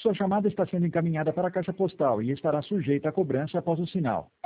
Sua chamada está sendo encaminhada para a caixa postal e estará sujeita a cobrança após o sinal.